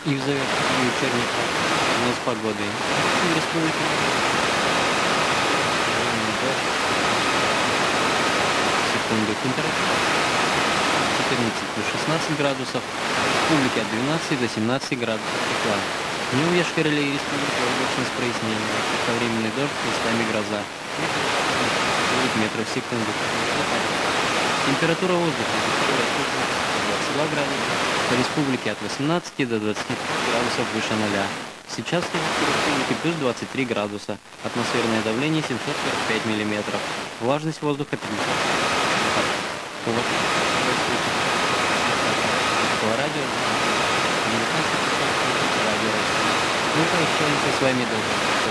И в завершении Черниха прогноз погоды. В республике дождь, секунды температура 14 плюс 16 градусов, в республике от 12 до 17 градусов тепла. Днем в Йошкар-Оле и республике облачно с прояснением, кратковременный дождь, местами гроза. Ветер 9 метров в секунду. Температура воздуха в 22 градуса, по республике от 18 до 20 градусов выше 0. Сейчас в республике плюс 23 градуса, атмосферное давление 745 миллиметров, влажность воздуха 50%. Радио 19 радио. Мы прощаемся с вами до